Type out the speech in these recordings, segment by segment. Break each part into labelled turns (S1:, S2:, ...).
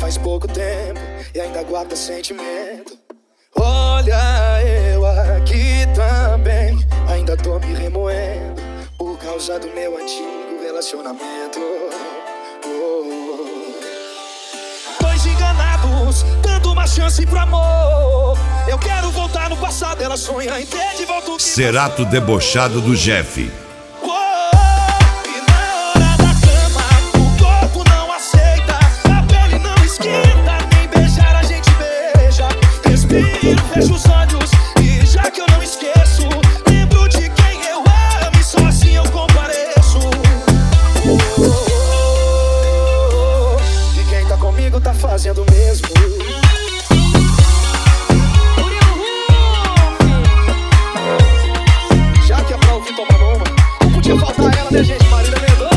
S1: faz pouco tempo e ainda guarda sentimento. Olha, eu aqui também ainda tô me remoendo por causa do meu antigo relacionamento. Dois enganados, dando uma chance pro amor. Eu quero voltar no passado, ela sonha em ter de volta o que
S2: Cerato debochado do Jeff.
S1: Fecho os olhos e já que eu não esqueço, lembro de quem eu amo e só assim eu compareço. E quem tá comigo tá fazendo o mesmo. Já que é pra ouvir tomar uma, não podia faltar ela, né, gente? Marília Mendonça.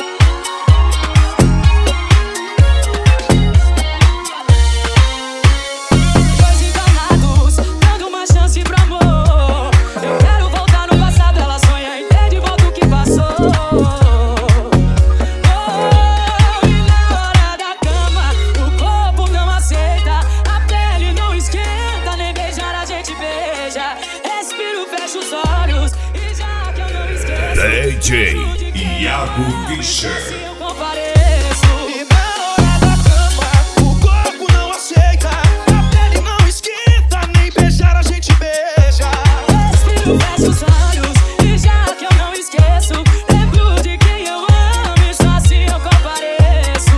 S2: DJ Iago Fischer.
S1: E na hora da cama, o corpo não aceita, a pele não esquenta, nem beijar a gente beija.
S3: Respiro, fecho os olhos e já que eu não esqueço, lembro de quem eu amo e só assim eu compareço.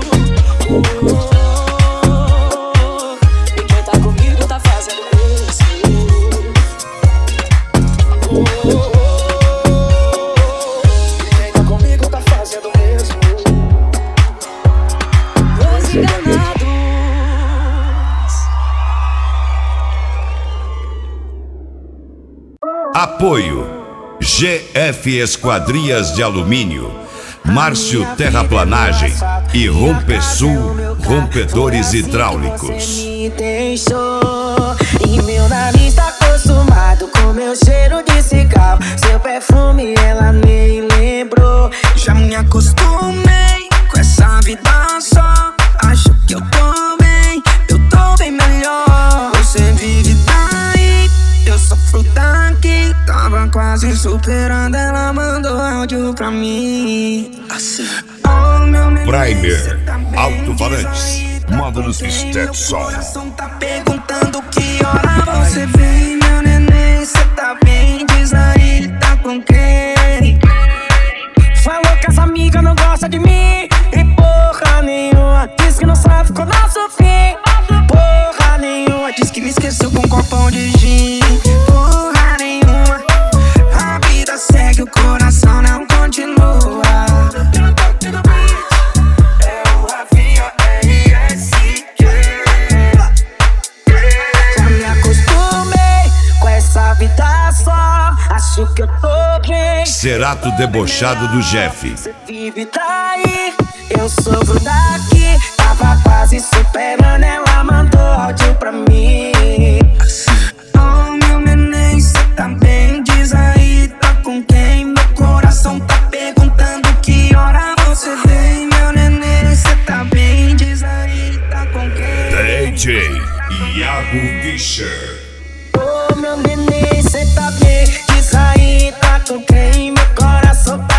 S3: E quem tá comigo tá fazendo isso.
S2: Apoio GF Esquadrias de Alumínio, Márcio Terraplanagem e Rompesul Rompedores Hidráulicos.
S4: E meu nariz tá acostumado com meu cheiro de cigarro. Seu perfume ela nem lembrou. Já me acostumei com essa vida só. Acho que eu tô bem melhor. Você vive daí, eu sofro daqui. Tava quase superando, ela mandou áudio pra mim assim. Oh, meu neném,
S2: Primer,
S4: tá bem,
S2: alto-falantes, módulos Stetson.
S4: coração tá perguntando que hora você vem, meu neném. Cê tá bem, diz aí, tá com quem? Falou que essa amiga não gosta de mim e porra nenhuma. Diz que não sabe com o nosso fim. Porra nenhuma, diz que me esqueceu com um copão de gin. Porra nenhuma, a vida segue, o coração não continua. É o Rafinha RSQ. Já me acostumei com essa vida só. Acho que eu tô bem.
S2: Cerato debochado do Jeff.
S4: Você vive daí, eu sofro daqui. Tava quase superando, ela mandou áudio pra mim. Oh, meu neném, cê tá bem, diz aí, tá com quem? Meu coração tá perguntando que hora você vem. Meu neném, cê tá bem, diz aí, tá com quem?
S2: DJ Iago Fischer.
S4: Oh, meu neném, cê tá bem, diz aí, tá com quem? Meu coração tá